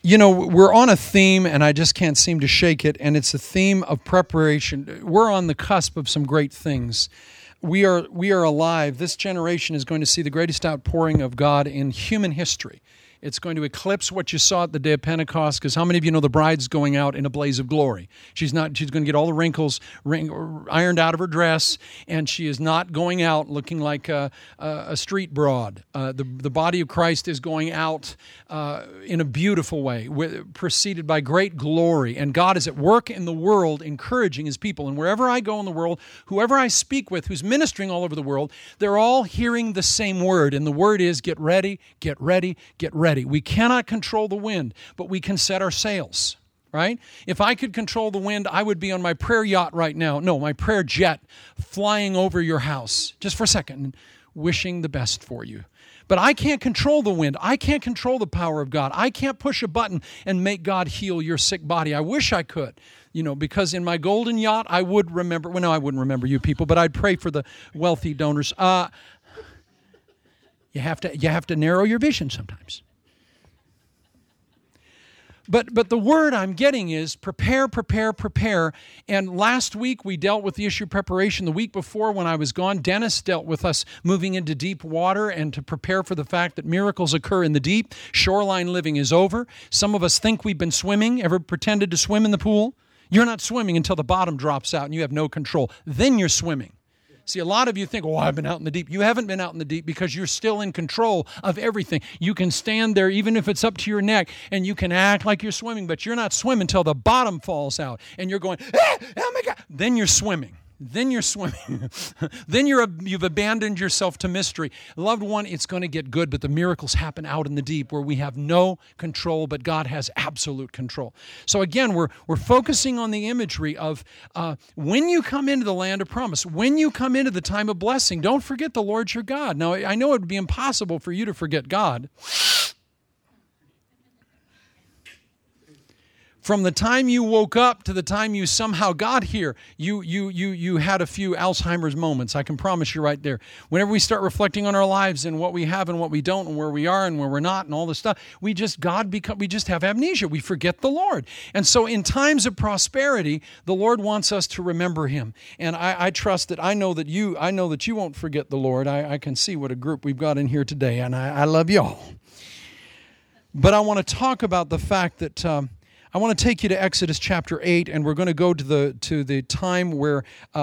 You know, we're on a theme, and I just can't seem to shake it, and it's a theme of preparation. We're on the cusp of some great things. We are alive. This generation is going to see the greatest outpouring of God in human history. It's going to eclipse what you saw at the day of Pentecost, because how many of you know the bride's going out in a blaze of glory? She's going to get all the wrinkles ironed out of her dress, and she is not going out looking like a street broad. The body of Christ is going out in a beautiful way, preceded by great glory, and God is at work in the world encouraging His people. And wherever I go in the world, whoever I speak with who's ministering all over the world, they're all hearing the same word, and the word is get ready, get ready, get ready. We cannot control the wind, but we can set our sails, right? If I could control the wind, I would be on my prayer yacht right now. No, my prayer jet flying over your house just for a second, wishing the best for you. But I can't control the wind. I can't control the power of God. I can't push a button and make God heal your sick body. I wish I could, because in my golden yacht, I would remember. Well, no, I wouldn't remember you people, but I'd pray for the wealthy donors. You have to narrow your vision sometimes. But the word I'm getting is prepare, prepare, prepare. And last week we dealt with the issue of preparation. The week before when I was gone, Dennis dealt with us moving into deep water and to prepare for the fact that miracles occur in the deep. Shoreline living is over. Some of us think we've been swimming. Ever pretended to swim in the pool? You're not swimming until the bottom drops out and you have no control. Then you're swimming. See, a lot of you think, I've been out in the deep. You haven't been out in the deep because you're still in control of everything. You can stand there even if it's up to your neck and you can act like you're swimming, but you're not swimming until the bottom falls out and you're going, oh my God. Then you're swimming. Then you're swimming. Then you've abandoned yourself to mystery. Loved one, it's going to get good, but the miracles happen out in the deep where we have no control, but God has absolute control. So again, we're focusing on the imagery of when you come into the land of promise, when you come into the time of blessing, don't forget the Lord your God. Now, I know it would be impossible for you to forget God. From the time you woke up to the time you somehow got here, you had a few Alzheimer's moments. I can promise you right there. Whenever we start reflecting on our lives and what we have and what we don't and where we are and where we're not and all this stuff, we just have amnesia. We forget the Lord. And so in times of prosperity, the Lord wants us to remember Him. And I trust that I know that you won't forget the Lord. I can see what a group we've got in here today, and I love y'all. But I want to talk about the fact that I want to take you to Exodus chapter 8, and we're going to go to the time where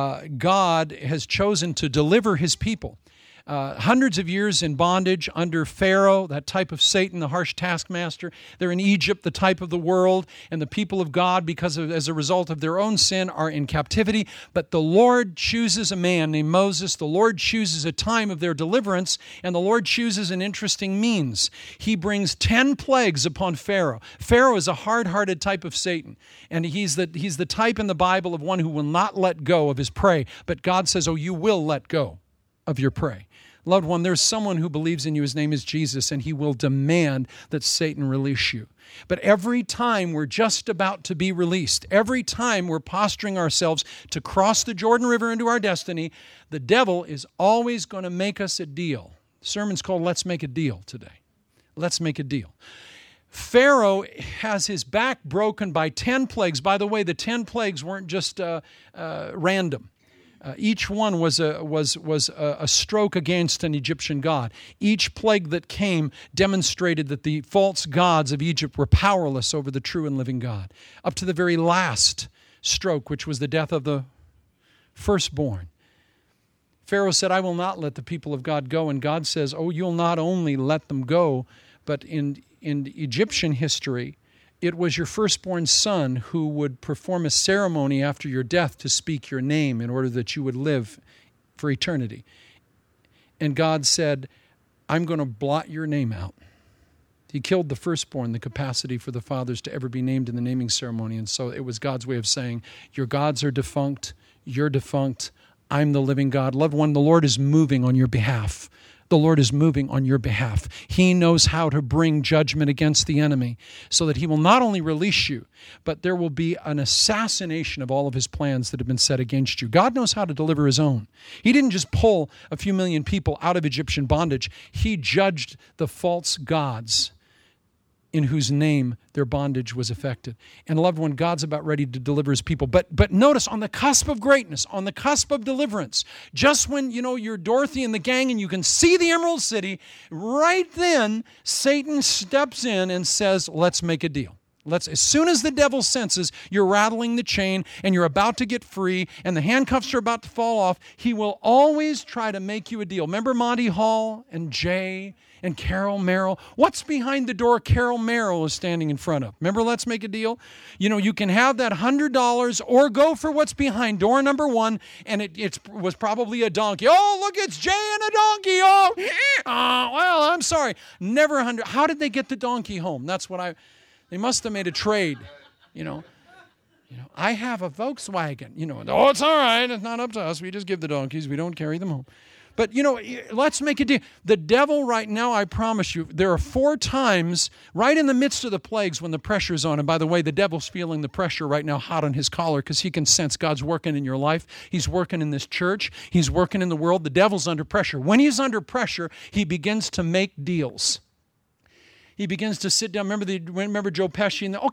God has chosen to deliver His people. Hundreds of years in bondage under Pharaoh, that type of Satan, the harsh taskmaster. They're in Egypt, the type of the world, and the people of God, as a result of their own sin, are in captivity. But the Lord chooses a man named Moses. The Lord chooses a time of their deliverance, and the Lord chooses an interesting means. He brings 10 plagues upon Pharaoh. Pharaoh is a hard-hearted type of Satan, and he's the type in the Bible of one who will not let go of his prey. But God says, you will let go of your prey. Loved one, there's someone who believes in you. His name is Jesus, and He will demand that Satan release you. But every time we're just about to be released, every time we're posturing ourselves to cross the Jordan River into our destiny, the devil is always going to make us a deal. The sermon's called Let's Make a Deal today. Let's make a deal. Pharaoh has his back broken by 10 plagues. By the way, the 10 plagues weren't just random. Each one was a stroke against an Egyptian god. Each plague that came demonstrated that the false gods of Egypt were powerless over the true and living God. Up to the very last stroke, which was the death of the firstborn. Pharaoh said, I will not let the people of God go. And God says, you'll not only let them go, but in Egyptian history, it was your firstborn son who would perform a ceremony after your death to speak your name in order that you would live for eternity. And God said, I'm going to blot your name out. He killed the firstborn, the capacity for the fathers to ever be named in the naming ceremony. And so it was God's way of saying, your gods are defunct, you're defunct, I'm the living God. Loved one, the Lord is moving on your behalf. The Lord is moving on your behalf. He knows how to bring judgment against the enemy so that He will not only release you, but there will be an assassination of all of His plans that have been set against you. God knows how to deliver His own. He didn't just pull a few million people out of Egyptian bondage. He judged the false gods in whose name their bondage was affected. And loved one, God's about ready to deliver his people. But notice, on the cusp of greatness, on the cusp of deliverance, just when, you're Dorothy and the gang and you can see the Emerald City, right then, Satan steps in and says, let's make a deal. As soon as the devil senses you're rattling the chain and you're about to get free and the handcuffs are about to fall off, he will always try to make you a deal. Remember Monty Hall and Jay and Carol Merrill? What's behind the door Carol Merrill is standing in front of? Remember Let's Make a Deal? You can have that $100 or go for what's behind door number 1, and it was probably a donkey. Oh, look, it's Jay and a donkey. Oh, well, I'm sorry. Never 100. How did they get the donkey home? They must have made a trade, I have a Volkswagen, Oh, it's all right. It's not up to us. We just give the donkeys. We don't carry them home. But, let's make a deal. The devil right now, I promise you, there are 4 times right in the midst of the plagues when the pressure's on. And by the way, the devil's feeling the pressure right now hot on his collar because he can sense God's working in your life. He's working in this church. He's working in the world. The devil's under pressure. When he's under pressure, he begins to make deals. He begins to sit down. Remember Joe Pesci? And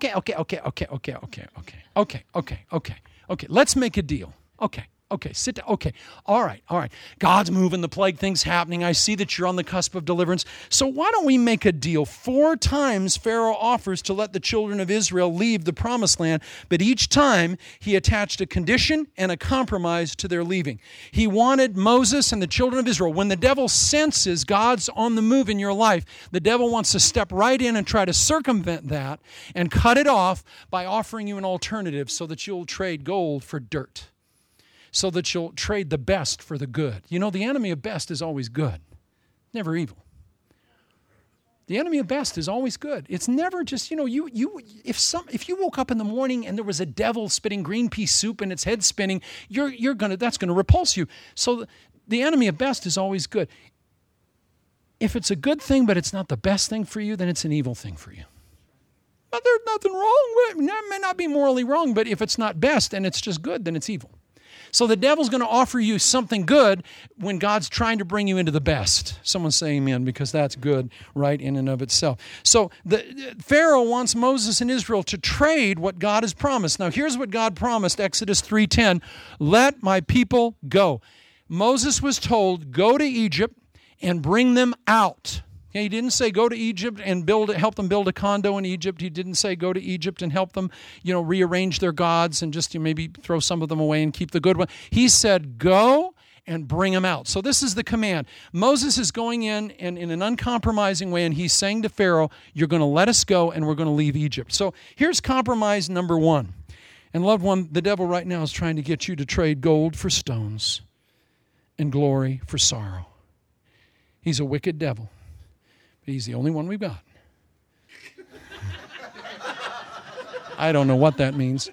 okay. Let's make a deal. Okay, sit down. Okay, all right. God's moving, the plague thing's happening. I see that you're on the cusp of deliverance. So why don't we make a deal? 4 times Pharaoh offers to let the children of Israel leave the promised land, but each time he attached a condition and a compromise to their leaving. He wanted Moses and the children of Israel. When the devil senses God's on the move in your life, the devil wants to step right in and try to circumvent that and cut it off by offering you an alternative so that you'll trade gold for dirt, so that you'll trade the best for the good. The enemy of best is always good, never evil. The enemy of best is always good. It's never just, if you woke up in the morning and there was a devil spitting green pea soup and its head spinning, that's gonna repulse you. So the enemy of best is always good. If it's a good thing but it's not the best thing for you, then it's an evil thing for you. But there's nothing wrong with it. It may not be morally wrong, but if it's not best and it's just good, then it's evil. So the devil's going to offer you something good when God's trying to bring you into the best. Someone say amen, because that's good right in and of itself. So Pharaoh wants Moses and Israel to trade what God has promised. Now here's what God promised, Exodus 3:10, let my people go. Moses was told, go to Egypt and bring them out. He didn't say go to Egypt and help them build a condo in Egypt. He didn't say go to Egypt and help them, rearrange their gods and just maybe throw some of them away and keep the good one. He said go and bring them out. So this is the command. Moses is going in an uncompromising way, and he's saying to Pharaoh, you're going to let us go and we're going to leave Egypt. So here's compromise number 1. And loved one, the devil right now is trying to get you to trade gold for stones and glory for sorrow. He's a wicked devil. He's the only one we've got. I don't know what that means.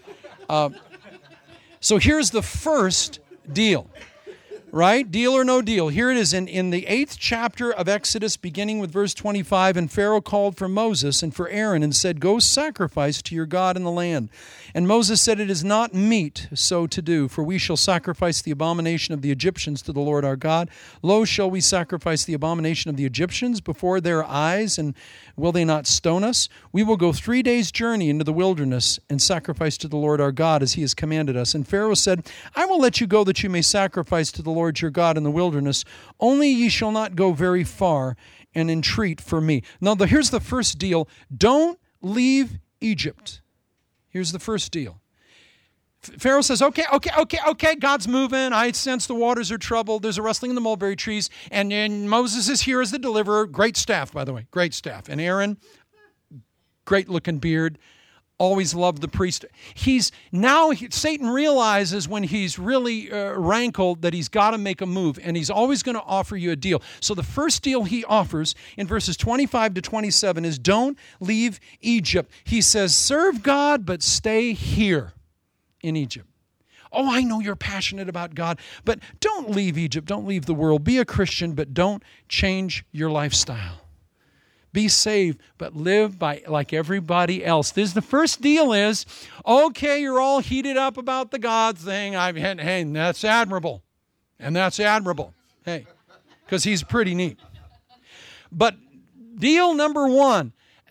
So here's the first deal, right? Deal or no deal. Here it is in the 8th chapter of Exodus, beginning with verse 25. And Pharaoh called for Moses and for Aaron and said, go sacrifice to your God in the land. And Moses said, it is not meet so to do, for we shall sacrifice the abomination of the Egyptians to the Lord our God. Lo, shall we sacrifice the abomination of the Egyptians before their eyes, and will they not stone us? We will go 3 days' journey into the wilderness and sacrifice to the Lord our God as he has commanded us. And Pharaoh said, I will let you go that you may sacrifice to the Lord your God in the wilderness. Only ye shall not go very far and entreat for me. Now, here's the first deal. Don't leave Egypt. Here's the first deal. Pharaoh says, okay, God's moving. I sense the waters are troubled. There's a rustling in the mulberry trees. And Moses is here as the deliverer. Great staff, by the way. Great staff. And Aaron, great looking beard. Always loved the priest. Satan realizes when he's really rankled that he's got to make a move, and he's always going to offer you a deal. So the first deal he offers in verses 25 to 27 is don't leave Egypt. He says, serve God, but stay here in Egypt. Oh, I know you're passionate about God, but don't leave Egypt. Don't leave the world. Be a Christian, but don't change your lifestyle. Be saved, but live like everybody else. The first deal is, okay, you're all heated up about the God thing. Hey, that's admirable. And that's admirable. Hey, because he's pretty neat. But deal number 1,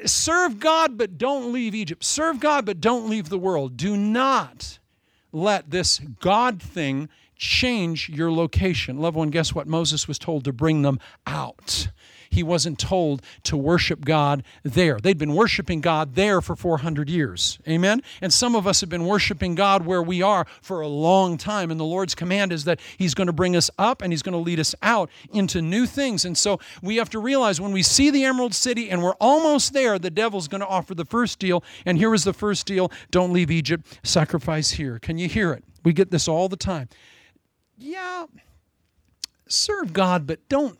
serve God, but don't leave Egypt. Serve God, but don't leave the world. Do not let this God thing change your location. Loved one, guess what? Moses was told to bring them out. He wasn't told to worship God there. They'd been worshiping God there for 400 years. Amen? And some of us have been worshiping God where we are for a long time. And the Lord's command is that He's going to bring us up and He's going to lead us out into new things. And so we have to realize when we see the Emerald City and we're almost there, the devil's going to offer the first deal. And here was the first deal. Don't leave Egypt. Sacrifice here. Can you hear it? We get this all the time. Yeah, serve God, but don't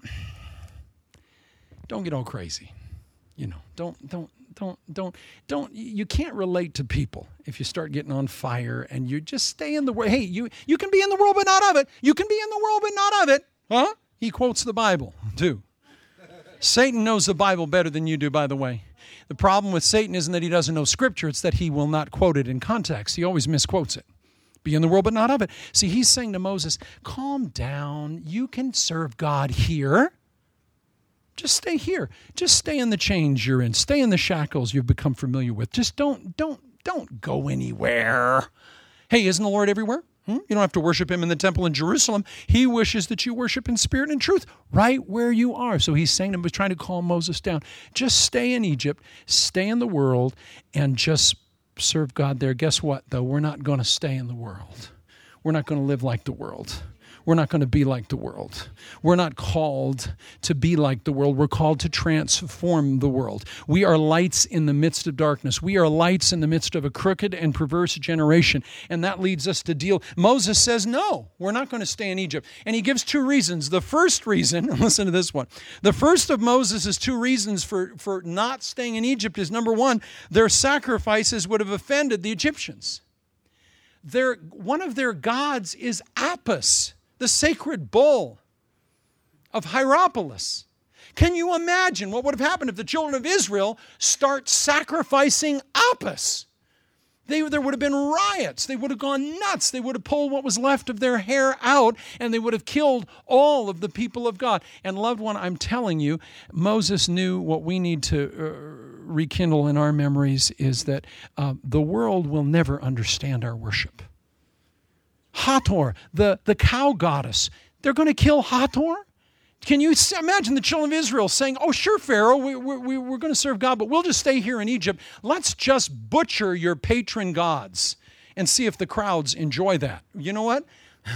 get all crazy. You know, don't, you can't relate to people if you start getting on fire and you just stay in the world. Hey, you can be in the world, but not of it. You can be in the world, but not of it. Huh? He quotes the Bible, too. Satan knows the Bible better than you do, by the way. The problem with Satan isn't that he doesn't know Scripture. It's that he will not quote it in context. He always misquotes it. Be in the world, but not of it. See, he's saying to Moses, calm down. You can serve God here. Just stay here. Just stay in the chains you're in. Stay in the shackles you've become familiar with. Just don't go anywhere. Hey, isn't the Lord everywhere? You don't have to worship Him in the temple in Jerusalem. He wishes that you worship in spirit and truth right where you are. So He's saying to him, trying to calm Moses down. Just stay in Egypt, stay in the world, and just serve God there. Guess what, though? We're not going to stay in the world. We're not going to live like the world. We're not going to be like the world. We're not called to be like the world. We're called to transform the world. We are lights in the midst of darkness. We are lights in the midst of a crooked and perverse generation. And that leads us to deal. Moses says, no, we're not going to stay in Egypt. And he gives two reasons. The first reason, listen to this one. The first of Moses' two reasons for not staying in Egypt is, number one, their sacrifices would have offended the Egyptians. One of their gods is Apis, the sacred bull of Hierapolis. Can you imagine what would have happened if the children of Israel start sacrificing Apis? There would have been riots. They would have gone nuts. They would have pulled what was left of their hair out, and they would have killed all of the people of God. And loved one, I'm telling you, Moses knew what we need to rekindle in our memories is that the world will never understand our worship. Hathor, the cow goddess, they're going to kill Hathor? Can you imagine the children of Israel saying, oh, sure, Pharaoh, we're going to serve God, but we'll just stay here in Egypt. Let's just butcher your patron gods and see if the crowds enjoy that. You know what?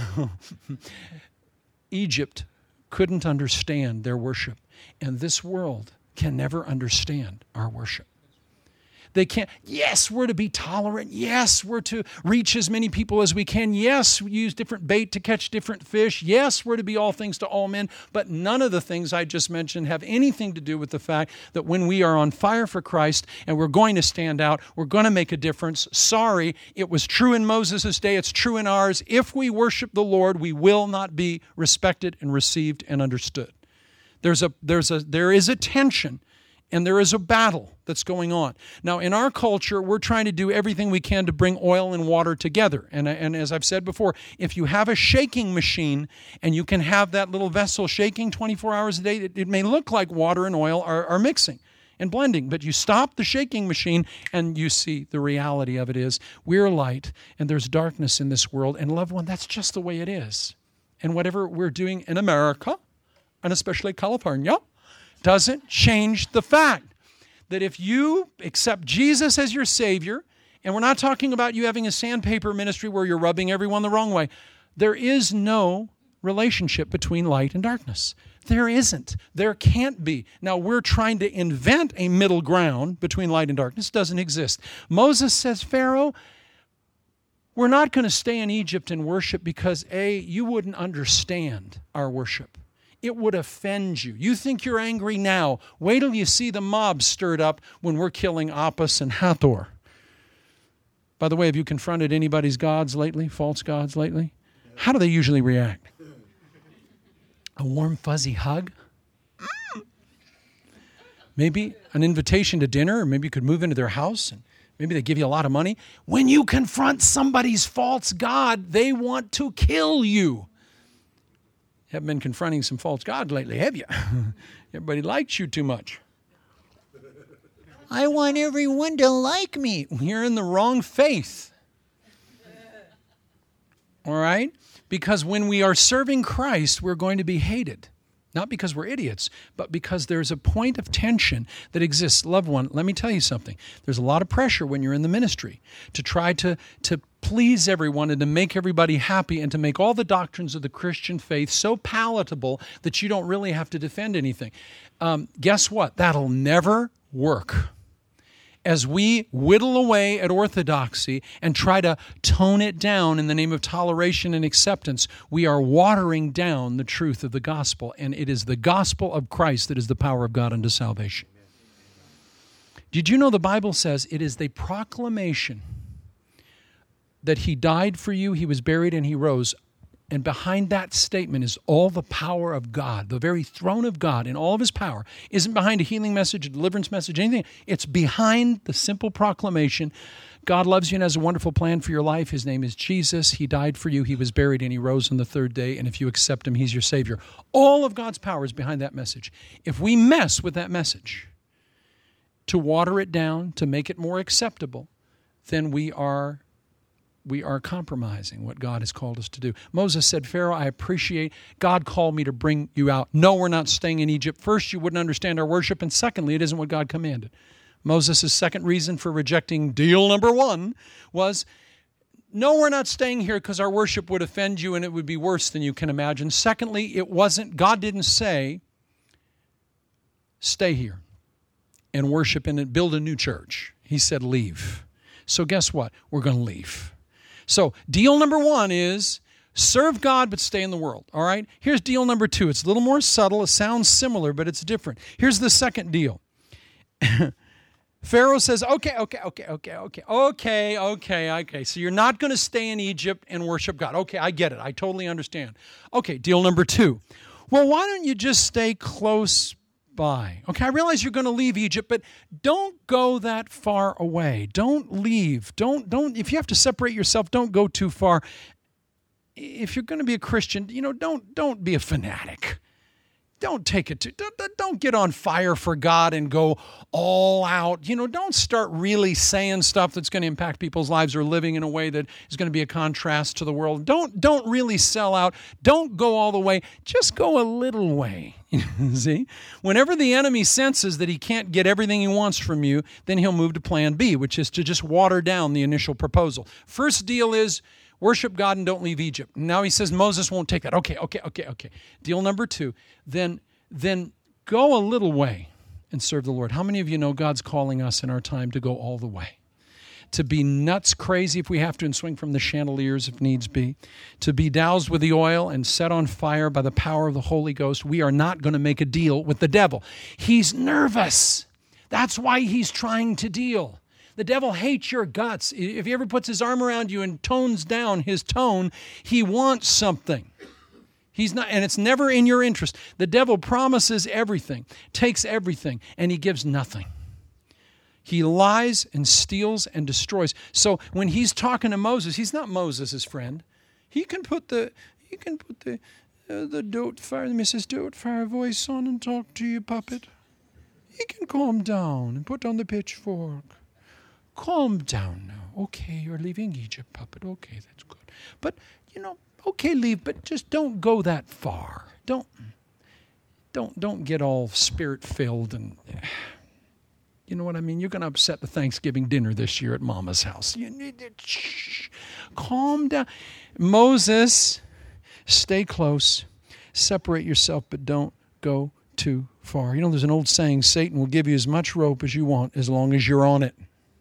Egypt couldn't understand their worship, and this world can never understand our worship. They can't. Yes, we're to be tolerant. Yes, we're to reach as many people as we can. Yes, we use different bait to catch different fish. Yes, we're to be all things to all men. But none of the things I just mentioned have anything to do with the fact that when we are on fire for Christ and we're going to stand out, we're going to make a difference. Sorry, it was true in Moses' day. It's true in ours. If we worship the Lord, we will not be respected and received and understood. There is a tension. And there is a battle that's going on. Now, in our culture, we're trying to do everything we can to bring oil and water together. And as I've said before, if you have a shaking machine and you can have that little vessel shaking 24 hours a day, it may look like water and oil are mixing and blending. But you stop the shaking machine and you see the reality of it is we're light and there's darkness in this world. And loved one, that's just the way it is. And whatever we're doing in America, and especially California, doesn't change the fact that if you accept Jesus as your Savior, and we're not talking about you having a sandpaper ministry where you're rubbing everyone the wrong way, there is no relationship between light and darkness. There isn't. There can't be. Now, we're trying to invent a middle ground between light and darkness. It doesn't exist. Moses says, Pharaoh, we're not going to stay in Egypt and worship because, A, you wouldn't understand our worship. It would offend you. You think you're angry now. Wait till you see the mob stirred up when we're killing Apis and Hathor. By the way, have you confronted anybody's gods lately, false gods lately? How do they usually react? A warm, fuzzy hug? Maybe an invitation to dinner, or maybe you could move into their house, and maybe they give you a lot of money. When you confront somebody's false god, they want to kill you. You haven't been confronting some false gods lately, have you? Everybody likes you too much. I want everyone to like me. You're in the wrong faith. All right? Because when we are serving Christ, we're going to be hated. Not because we're idiots, but because there's a point of tension that exists. Loved one, let me tell you something. There's a lot of pressure when you're in the ministry to try to please everyone and to make everybody happy and to make all the doctrines of the Christian faith so palatable that you don't really have to defend anything. Guess what? That'll never work. As we whittle away at orthodoxy and try to tone it down in the name of toleration and acceptance, we are watering down the truth of the gospel, and it is the gospel of Christ that is the power of God unto salvation. Did you know the Bible says it is the proclamation that He died for you, He was buried, and He rose? And behind that statement is all the power of God. The very throne of God in all of His power isn't behind a healing message, a deliverance message, anything. It's behind the simple proclamation, God loves you and has a wonderful plan for your life. His name is Jesus. He died for you. He was buried and He rose on the third day. And if you accept Him, He's your Savior. All of God's power is behind that message. If we mess with that message to water it down, to make it more acceptable, then we are compromising what God has called us to do. Moses said, Pharaoh, I appreciate God called me to bring you out. No, we're not staying in Egypt. First, you wouldn't understand our worship. And secondly, it isn't what God commanded. Moses' second reason for rejecting deal number one was, no, we're not staying here because our worship would offend you and it would be worse than you can imagine. Secondly, God didn't say, stay here and worship and build a new church. He said, leave. So guess what? We're going to leave. So deal number one is serve God but stay in the world, all right? Here's deal number two. It's a little more subtle. It sounds similar, but it's different. Here's the second deal. Pharaoh says, okay. So you're not going to stay in Egypt and worship God. Okay, I get it. I totally understand. Okay, deal number two. Well, why don't you just stay close by? Okay, I realize you're going to leave Egypt, but don't go that far away. Don't leave. Don't. If you have to separate yourself, don't go too far. If you're going to be a Christian, don't be a fanatic. Don't take it don't get on fire for God and go all out. Don't start really saying stuff that's going to impact people's lives or living in a way that is going to be a contrast to the world. Don't really sell out. Don't go all the way. Just go a little way. See? Whenever the enemy senses that he can't get everything he wants from you, then he'll move to plan B, which is to just water down the initial proposal. First deal is worship God and don't leave Egypt. Now he says Moses won't take that. Okay. Deal number two, then go a little way and serve the Lord. How many of you know God's calling us in our time to go all the way? To be nuts crazy if we have to and swing from the chandeliers if needs be. To be doused with the oil and set on fire by the power of the Holy Ghost. We are not going to make a deal with the devil. He's nervous. That's why he's trying to deal. The devil hates your guts. If he ever puts his arm around you and tones down his tone, he wants something. He's not, and it's never in your interest. The devil promises everything, takes everything, and he gives nothing. He lies and steals and destroys. So when he's talking to Moses, he's not Moses' friend. He can put the Mrs. Doubtfire voice on and talk to you, puppet. He can calm down and put on the pitchfork. Calm down now. Okay, you're leaving Egypt, puppet. Okay, that's good. But, okay, leave, but just don't go that far. Don't get all spirit-filled and, you know what I mean? You're going to upset the Thanksgiving dinner this year at Mama's house. You need to calm down. Moses, stay close. Separate yourself, but don't go too far. There's an old saying, Satan will give you as much rope as you want as long as you're on it.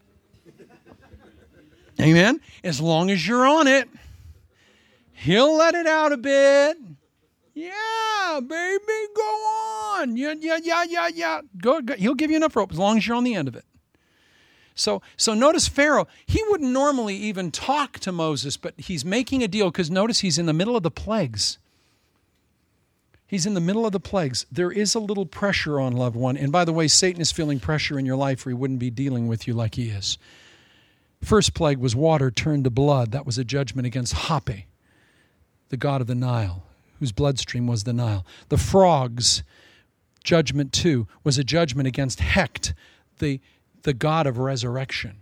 Amen? As long as you're on it, he'll let it out a bit. Yeah, baby, go on. Yeah. Go. He'll give you enough rope as long as you're on the end of it. So notice Pharaoh, he wouldn't normally even talk to Moses, but he's making a deal because notice he's in the middle of the plagues. He's in the middle of the plagues. There is a little pressure on, loved one. And by the way, Satan is feeling pressure in your life or he wouldn't be dealing with you like he is. First plague was water turned to blood. That was a judgment against Hape, the god of the Nile, whose bloodstream was the Nile. The frogs, judgment 2, was a judgment against Hecht, the the God of resurrection.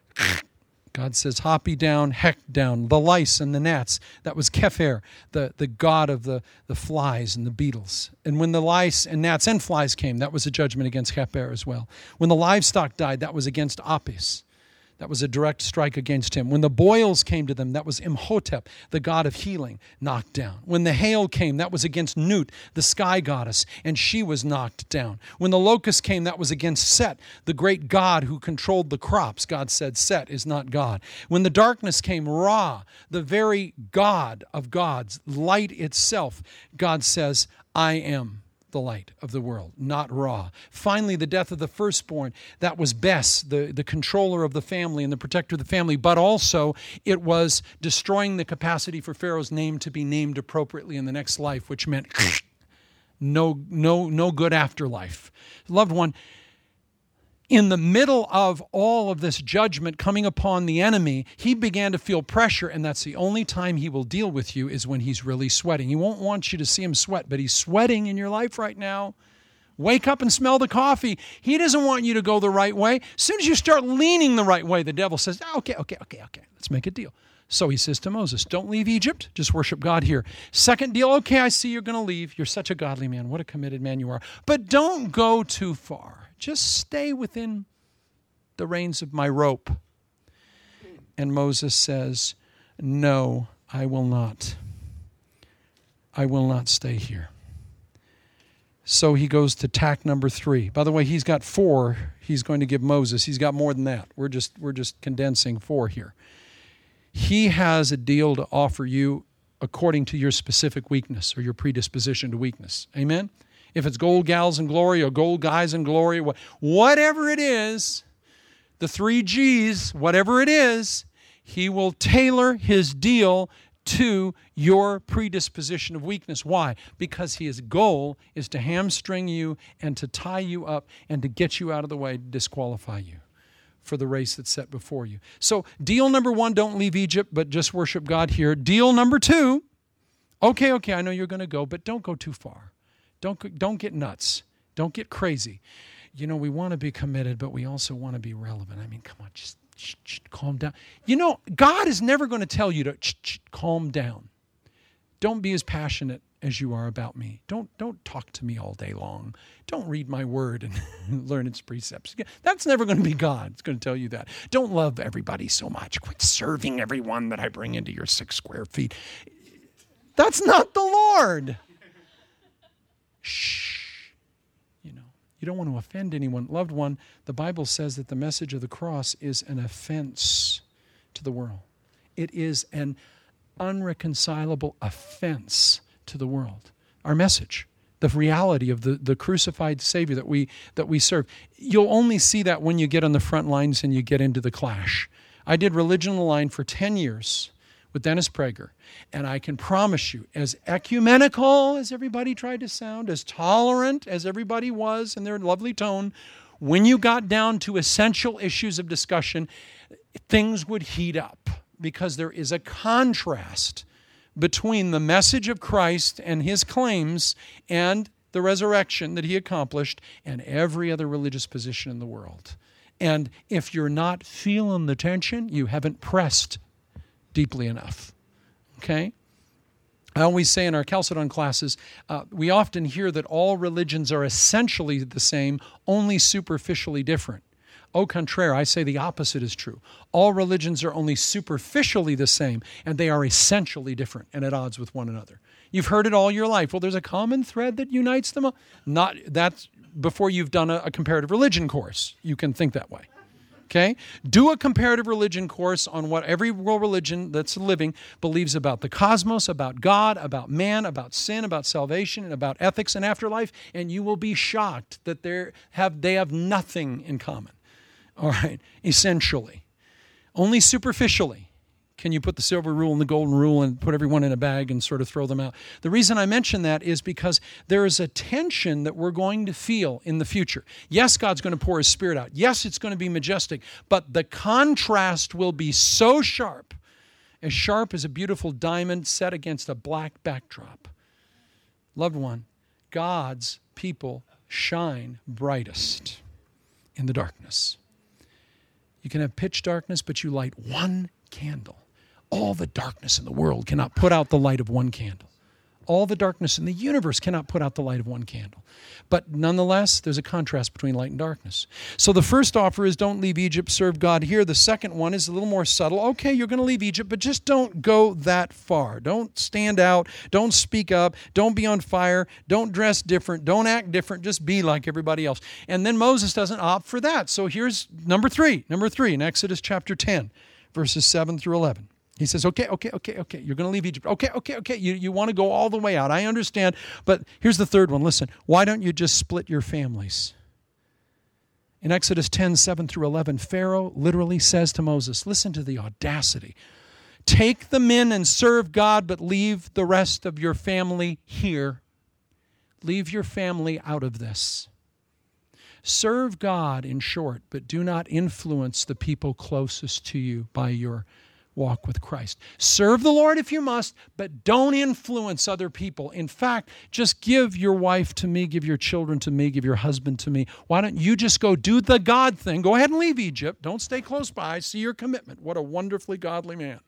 God says, Hoppy down, Heck down, the lice and the gnats. That was Kepher, the god of the flies and the beetles. And when the lice and gnats and flies came, that was a judgment against Kepher as well. When the livestock died, that was against Apis. That was a direct strike against him. When the boils came to them, that was Imhotep, the god of healing, knocked down. When the hail came, that was against Nut, the sky goddess, and she was knocked down. When the locust came, that was against Set, the great god who controlled the crops. God said, Set is not God. When the darkness came, Ra, the very God of gods, light itself, God says, I am the light of the world, not Ra. Finally, the death of the firstborn, that was Bes, the controller of the family and the protector of the family, but also it was destroying the capacity for Pharaoh's name to be named appropriately in the next life, which meant no good afterlife. Loved one, in the middle of all of this judgment coming upon the enemy, he began to feel pressure, and that's the only time he will deal with you is when he's really sweating. He won't want you to see him sweat, but he's sweating in your life right now. Wake up and smell the coffee. He doesn't want you to go the right way. As soon as you start leaning the right way, the devil says, okay, let's make a deal. So he says to Moses, don't leave Egypt, just worship God here. Second deal, okay, I see you're going to leave. You're such a godly man. What a committed man you are. But don't go too far. Just stay within the reins of my rope. And Moses says, no, I will not. I will not stay here. So he goes to tack number 3. By the way, he's got 4 he's going to give Moses. He's got more than that. We're just condensing 4 here. He has a deal to offer you according to your specific weakness or your predisposition to weakness. Amen? If it's gold gals and glory or gold guys and glory, whatever it is, the 3 G's, whatever it is, he will tailor his deal to your predisposition of weakness. Why? Because his goal is to hamstring you and to tie you up and to get you out of the way, to disqualify you for the race that's set before you. So deal number 1, don't leave Egypt, but just worship God here. Deal number 2, okay, I know you're going to go, but don't go too far. Don't get nuts. Don't get crazy. You know, we want to be committed, but we also want to be relevant. I mean, come on, just calm down. You know, God is never going to tell you to calm down. Don't be as passionate as you are about me. Don't talk to me all day long. Don't read my word and learn its precepts. That's never going to be God. It's going to tell you that. Don't love everybody so much. Quit serving everyone that I bring into your 6 square feet. That's not the Lord. Shh. You know, you don't want to offend anyone. Loved one, the Bible says that the message of the cross is an offense to the world. It is an unreconcilable offense to the world. Our message, the reality of the crucified Savior that we serve. You'll only see that when you get on the front lines and you get into the clash. I did Religion on the Line for 10 years with Dennis Prager, and I can promise you, as ecumenical as everybody tried to sound, as tolerant as everybody was in their lovely tone, when you got down to essential issues of discussion, things would heat up because there is a contrast between the message of Christ and his claims and the resurrection that he accomplished and every other religious position in the world. And if you're not feeling the tension, you haven't pressed deeply enough. Okay? I always say in our Chalcedon classes, we often hear that all religions are essentially the same, only superficially different. Au contraire, I say the opposite is true. All religions are only superficially the same, and they are essentially different and at odds with one another. You've heard it all your life. Well, there's a common thread that unites them all. Not that's before you've done a comparative religion course. You can think that way. Okay? Do a comparative religion course on what every world religion that's living believes about the cosmos, about God, about man, about sin, about salvation, and about ethics and afterlife, and you will be shocked that they have nothing in common. All right? Essentially. Only superficially can you put the silver rule and the golden rule and put everyone in a bag and sort of throw them out. The reason I mention that is because there is a tension that we're going to feel in the future. Yes, God's going to pour his Spirit out. Yes, it's going to be majestic, but the contrast will be so sharp as a beautiful diamond set against a black backdrop. Loved one, God's people shine brightest in the darkness. You can have pitch darkness, but you light one candle. All the darkness in the world cannot put out the light of one candle. All the darkness in the universe cannot put out the light of one candle. But nonetheless, there's a contrast between light and darkness. So the first offer is don't leave Egypt, serve God here. The second one is a little more subtle. Okay, you're going to leave Egypt, but just don't go that far. Don't stand out. Don't speak up. Don't be on fire. Don't dress different. Don't act different. Just be like everybody else. And then Moses doesn't opt for that. So here's number three in Exodus chapter 10, verses 7 through 11. He says, okay, you're going to leave Egypt. Okay, you want to go all the way out. I understand. But here's the third one. Listen, why don't you just split your families? In Exodus 10, 7 through 11, Pharaoh literally says to Moses, listen to the audacity. Take the men and serve God, but leave the rest of your family here. Leave your family out of this. Serve God, in short, but do not influence the people closest to you by your walk with Christ. Serve the Lord if you must, but don't influence other people. In fact, just give your wife to me, give your children to me, give your husband to me. Why don't you just go do the God thing? Go ahead and leave Egypt. Don't stay close by. See your commitment. What a wonderfully godly man.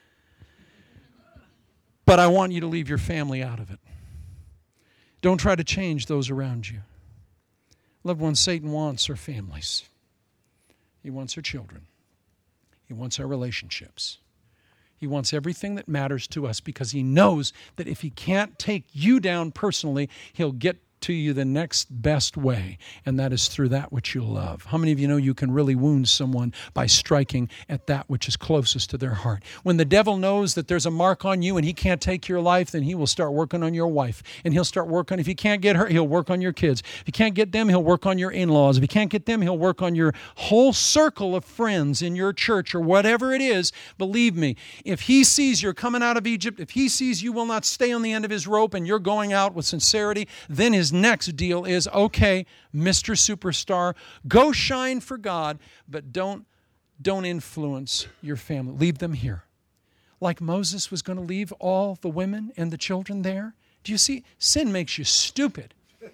But I want you to leave your family out of it. Don't try to change those around you. Loved ones, Satan wants our families. He wants our children. He wants our relationships. He wants everything that matters to us because he knows that if he can't take you down personally, he'll get to you the next best way, and that is through that which you love. How many of you know you can really wound someone by striking at that which is closest to their heart? When the devil knows that there's a mark on you and he can't take your life, then he will start working on your wife, and he'll start working. If he can't get her, he'll work on your kids. If he can't get them, he'll work on your in-laws. If he can't get them, he'll work on your whole circle of friends in your church or whatever it is. Believe me, if he sees you're coming out of Egypt, if he sees you will not stay on the end of his rope and you're going out with sincerity, then his next deal is, okay, Mr. Superstar, go shine for God, but don't influence your family. Leave them here. Like Moses was going to leave all the women and the children there. Do you see? Sin makes you stupid.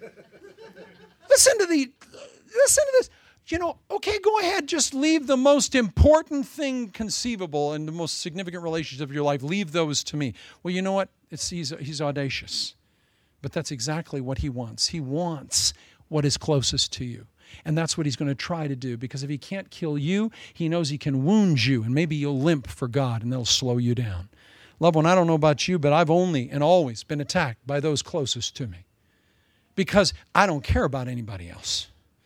Listen to this. You know, okay, go ahead, just leave the most important thing conceivable and the most significant relationships of your life. Leave those to me. Well, you know what? He's audacious. But that's exactly what he wants. He wants what is closest to you. And that's what he's going to try to do, because if he can't kill you, he knows he can wound you, and maybe you'll limp for God, and that'll slow you down. Loved one, I don't know about you, but I've only and always been attacked by those closest to me, because I don't care about anybody else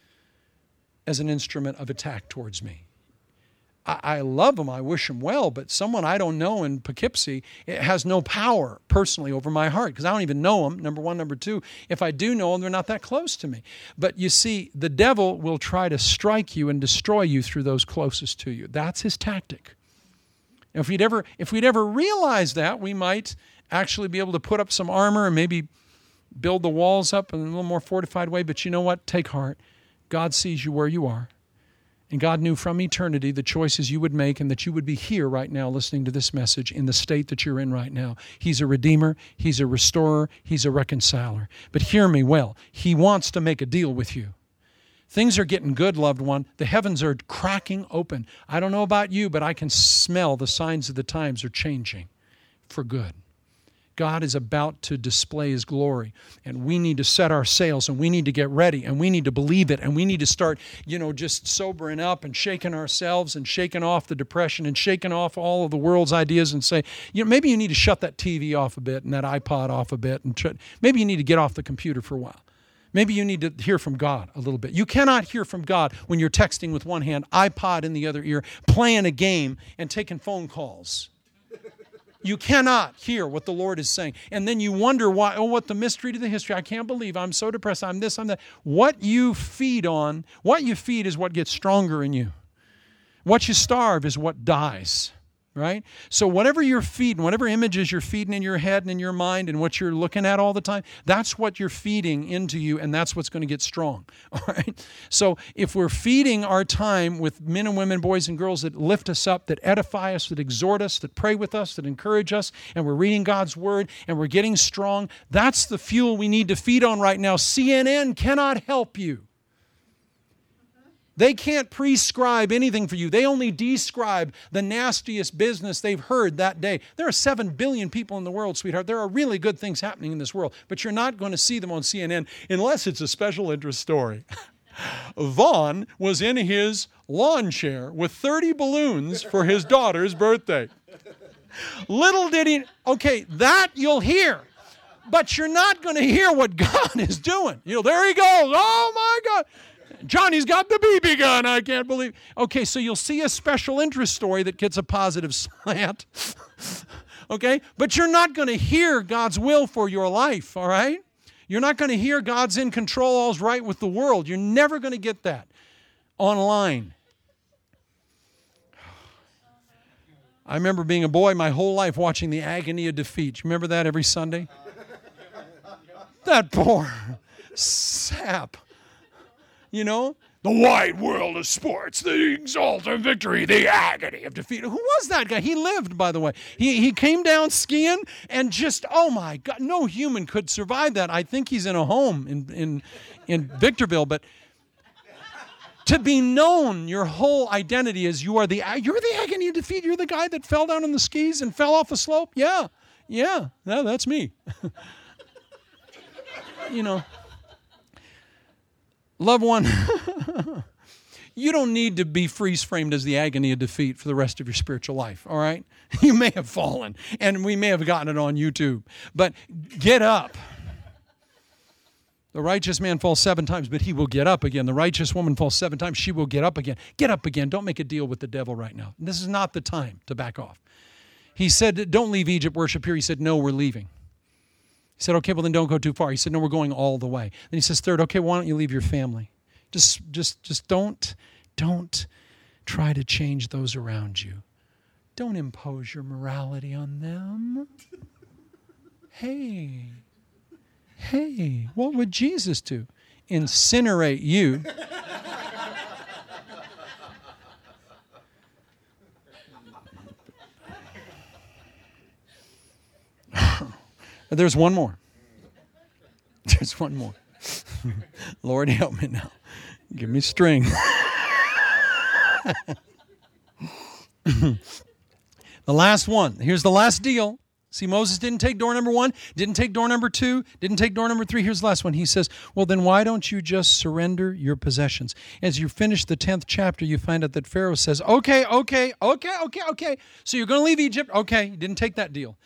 as an instrument of attack towards me. I love them, I wish them well, but someone I don't know in Poughkeepsie, it has no power personally over my heart because I don't even know them, number one. Number two, if I do know them, they're not that close to me. But you see, the devil will try to strike you and destroy you through those closest to you. That's his tactic. If we'd ever realize that, we might actually be able to put up some armor and maybe build the walls up in a little more fortified way. But you know what? Take heart. God sees you where you are. And God knew from eternity the choices you would make and that you would be here right now listening to this message in the state that you're in right now. He's a redeemer. He's a restorer. He's a reconciler. But hear me well. He wants to make a deal with you. Things are getting good, loved one. The heavens are cracking open. I don't know about you, but I can smell the signs of the times are changing for good. God is about to display His glory, and we need to set our sails, and we need to get ready, and we need to believe it, and we need to start, just sobering up and shaking ourselves and shaking off the depression and shaking off all of the world's ideas and say, maybe you need to shut that TV off a bit and that iPod off a bit, and maybe you need to get off the computer for a while. Maybe you need to hear from God a little bit. You cannot hear from God when you're texting with one hand, iPod in the other ear, playing a game, and taking phone calls. You cannot hear what the Lord is saying. And then you wonder why, what the mystery to the history. I can't believe I'm so depressed. I'm this, I'm that. What you feed is what gets stronger in you. What you starve is what dies, right? So whatever you're feeding, whatever images you're feeding in your head and in your mind and what you're looking at all the time, that's what you're feeding into you, and that's what's going to get strong, all right? So if we're feeding our time with men and women, boys and girls that lift us up, that edify us, that exhort us, that pray with us, that encourage us, and we're reading God's Word, and we're getting strong, that's the fuel we need to feed on right now. CNN cannot help you. They can't prescribe anything for you. They only describe the nastiest business they've heard that day. There are 7 billion people in the world, sweetheart. There are really good things happening in this world, but you're not going to see them on CNN unless it's a special interest story. Vaughn was in his lawn chair with 30 balloons for his daughter's birthday. Little did he, okay, that you'll hear. But you're not going to hear what God is doing. There he goes. Oh, my God. Johnny's got the BB gun. I can't believe. Okay, so you'll see a special interest story that gets a positive slant. Okay? But you're not going to hear God's will for your life, all right? You're not going to hear God's in control, all's right with the world. You're never going to get that online. I remember being a boy my whole life watching the agony of defeat. You remember that every Sunday? That poor sap. The wide world of sports, the exalted victory, the agony of defeat. Who was that guy? He lived, by the way. He came down skiing and just, oh my God, no human could survive that. I think he's in a home in Victorville, but to be known, your whole identity is you're the agony of defeat. You're the guy that fell down on the skis and fell off a slope. Yeah, that's me. Loved one, you don't need to be freeze-framed as the agony of defeat for the rest of your spiritual life, all right? You may have fallen, and we may have gotten it on YouTube, but get up. The righteous man falls 7 times, but he will get up again. The righteous woman falls 7 times, she will get up again. Get up again. Don't make a deal with the devil right now. This is not the time to back off. He said, don't leave Egypt, worship here. He said, no, we're leaving. He said, okay, well then don't go too far. He said, no, we're going all the way. Then he says, third, okay, why don't you leave your family? Just don't try to change those around you. Don't impose your morality on them. Hey, what would Jesus do? Incinerate you. There's one more. There's one more. Lord, help me now. Give me string. The last one. Here's the last deal. See, Moses didn't take door number 1, didn't take door number 2, didn't take door number 3. Here's the last one. He says, well, then why don't you just surrender your possessions? As you finish the 10th chapter, you find out that Pharaoh says, okay. So you're going to leave Egypt? Okay, you didn't take that deal.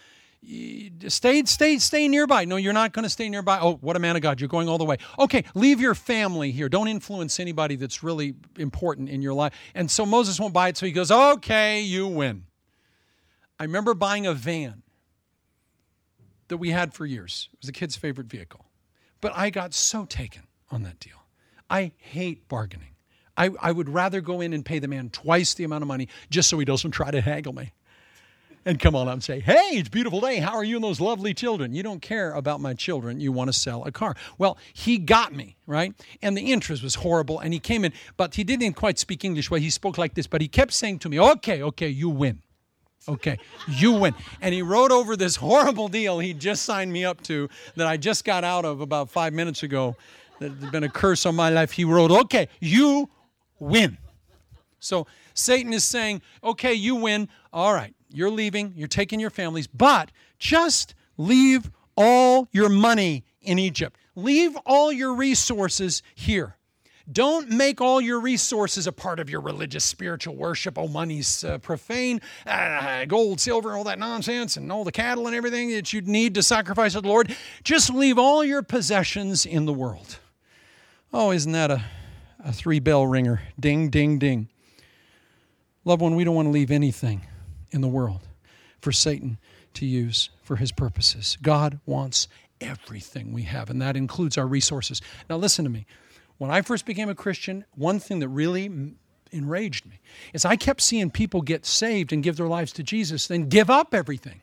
Stay nearby. No, you're not going to stay nearby. Oh, what a man of God. You're going all the way. Okay, leave your family here. Don't influence anybody that's really important in your life. And so Moses won't buy it, so he goes, okay, you win. I remember buying a van that we had for years. It was a kid's favorite vehicle. But I got so taken on that deal. I hate bargaining. I would rather go in and pay the man twice the amount of money just so he doesn't try to haggle me. And come on up and say, hey, it's a beautiful day. How are you and those lovely children? You don't care about my children. You want to sell a car. Well, he got me, right? And the interest was horrible. And he came in, but he didn't quite speak English well. He spoke like this, but he kept saying to me, okay, you win. Okay, you win. And he wrote over this horrible deal he just signed me up to that I just got out of about 5 minutes ago. That had been a curse on my life. He wrote, okay, you win. So Satan is saying, okay, you win. All right. You're leaving, you're taking your families, but just leave all your money in Egypt. Leave all your resources here. Don't make all your resources a part of your religious, spiritual worship. Oh, money's profane, gold, silver, all that nonsense, and all the cattle and everything that you'd need to sacrifice to the Lord. Just leave all your possessions in the world. Oh, isn't that a 3-bell ringer? Ding, ding, ding. Loved one, we don't want to leave anything in the world for Satan to use for his purposes. God wants everything we have, and that includes our resources. Now listen to me. When I first became a Christian, one thing that really enraged me is I kept seeing people get saved and give their lives to Jesus, then give up everything.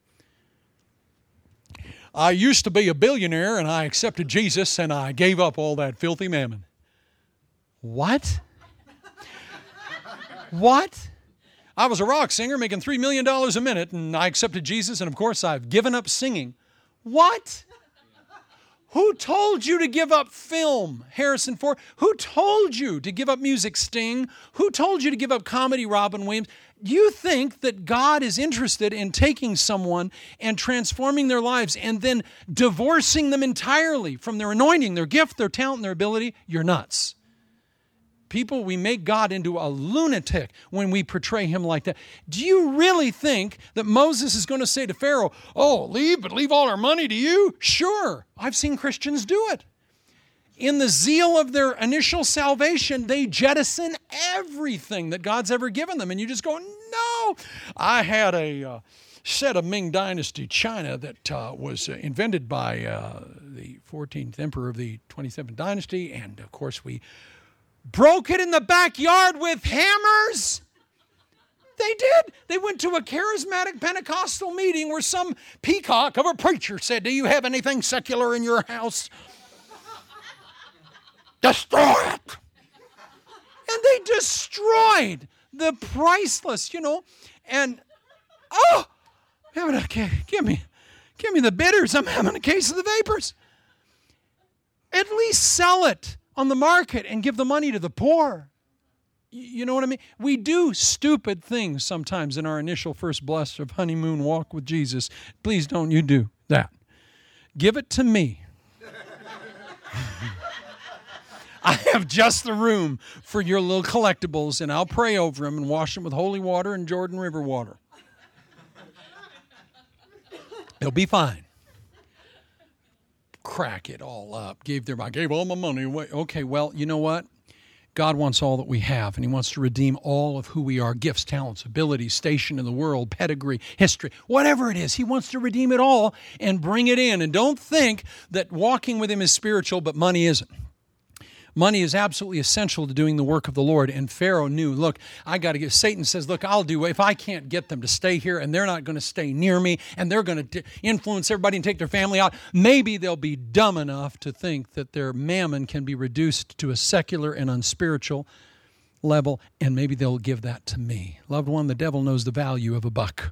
I used to be a billionaire, and I accepted Jesus, and I gave up all that filthy mammon. What? What? I was a rock singer making $3 million a minute, and I accepted Jesus, and of course I've given up singing. What? Who told you to give up film, Harrison Ford? Who told you to give up music, Sting? Who told you to give up comedy, Robin Williams? You think that God is interested in taking someone and transforming their lives and then divorcing them entirely from their anointing, their gift, their talent, and their ability? You're nuts. People, we make God into a lunatic when we portray him like that. Do you really think that Moses is going to say to Pharaoh, oh, leave, but leave all our money to you? Sure. I've seen Christians do it. In the zeal of their initial salvation, they jettison everything that God's ever given them. And you just go, no. I had a set of Ming Dynasty china that was invented by the 14th emperor of the 27th dynasty. And, of course, we broke it in the backyard with hammers. They did. They went to a charismatic Pentecostal meeting where some peacock of a preacher said, do you have anything secular in your house? Destroy it. And they destroyed the priceless, and, give me the bitters. I'm having a case of the vapors. At least sell it on the market and give the money to the poor. You know what I mean? We do stupid things sometimes in our initial first blush of honeymoon walk with Jesus. Please don't you do that. Give it to me. I have just the room for your little collectibles, and I'll pray over them and wash them with holy water and Jordan River water. They'll be fine. Crack it all up. I gave all my money away. Okay, well, you know what? God wants all that we have, and he wants to redeem all of who we are, gifts, talents, abilities, station in the world, pedigree, history, whatever it is. He wants to redeem it all and bring it in. And don't think that walking with him is spiritual, but money isn't. Money is absolutely essential to doing the work of the Lord. And Pharaoh knew, look, I got to get, Satan says, look, I'll do it. If I can't get them to stay here and they're not going to stay near me and they're going to influence everybody and take their family out, maybe they'll be dumb enough to think that their mammon can be reduced to a secular and unspiritual level, and maybe they'll give that to me. Loved one, the devil knows the value of a buck.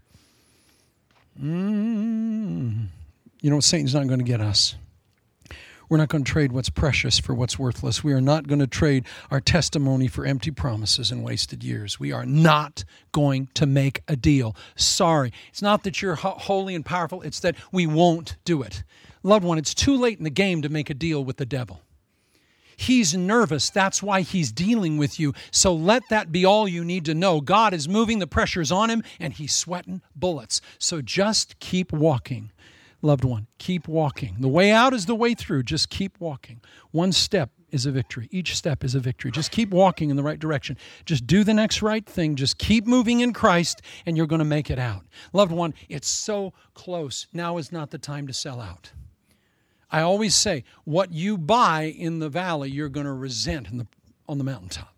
You know, Satan's not going to get us. We're not going to trade what's precious for what's worthless. We are not going to trade our testimony for empty promises and wasted years. We are not going to make a deal. Sorry. It's not that you're holy and powerful. It's that we won't do it. Loved one, it's too late in the game to make a deal with the devil. He's nervous. That's why he's dealing with you. So let that be all you need to know. God is moving. The pressure's on him, and he's sweating bullets. So just keep walking. Loved one, keep walking. The way out is the way through. Just keep walking. One step is a victory. Each step is a victory. Just keep walking in the right direction. Just do the next right thing. Just keep moving in Christ, and you're going to make it out. Loved one, it's so close. Now is not the time to sell out. I always say, what you buy in the valley, you're going to resent on the mountaintop.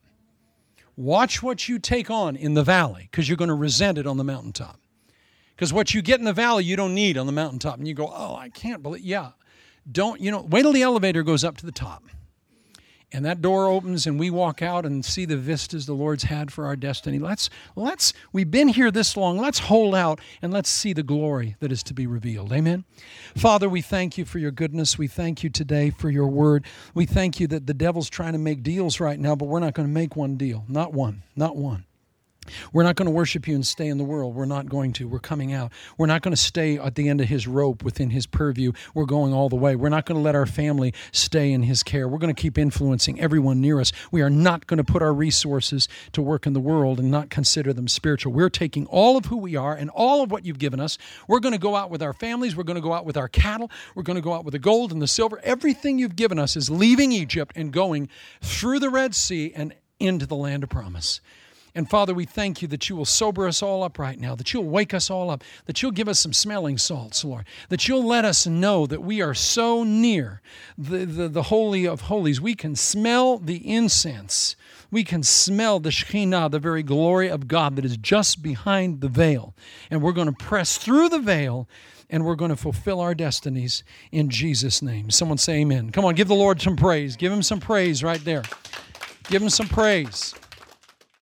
Watch what you take on in the valley, because you're going to resent it on the mountaintop. Because what you get in the valley, you don't need on the mountaintop. And you go, oh, I can't believe, yeah. Wait till the elevator goes up to the top. And that door opens and we walk out and see the vistas the Lord's had for our destiny. We've been here this long. Let's hold out and let's see the glory that is to be revealed. Amen? Father, we thank you for your goodness. We thank you today for your word. We thank you that the devil's trying to make deals right now, but we're not going to make one deal. Not one. Not one. We're not going to worship you and stay in the world. We're not going to. We're coming out. We're not going to stay at the end of his rope within his purview. We're going all the way. We're not going to let our family stay in his care. We're going to keep influencing everyone near us. We are not going to put our resources to work in the world and not consider them spiritual. We're taking all of who we are and all of what you've given us. We're going to go out with our families. We're going to go out with our cattle. We're going to go out with the gold and the silver. Everything you've given us is leaving Egypt and going through the Red Sea and into the land of promise. And Father, we thank you that you will sober us all up right now, that you'll wake us all up, that you'll give us some smelling salts, Lord, that you'll let us know that we are so near the Holy of Holies. We can smell the incense. We can smell the Shekhinah, the very glory of God that is just behind the veil. And we're going to press through the veil, and we're going to fulfill our destinies in Jesus' name. Someone say amen. Come on, give the Lord some praise. Give him some praise right there. Give him some praise.